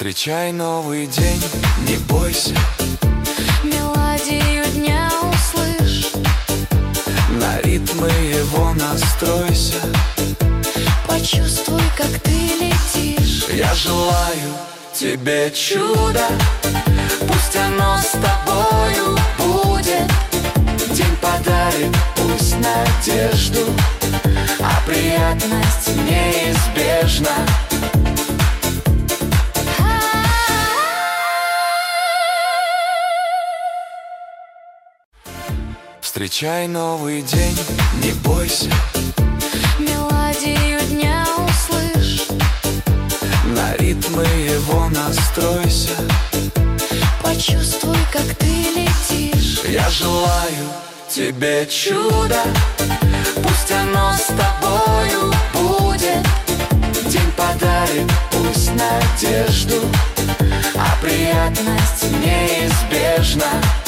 Встречай новый день, не бойся, мелодию дня услышь, на ритмы его настройся. почувствуй, как ты летишь. Я желаю тебе чуда, пусть оно с тобою будет. День подарит, пусть надежду, а приятность неизбежна. Встречай новый день, не бойся, Мелодию дня услышь, на ритмы его настройся. почувствуй, как ты летишь. Я желаю тебе чуда, пусть оно с тобою будет. День подарит, пусть надежду, а приятность неизбежна.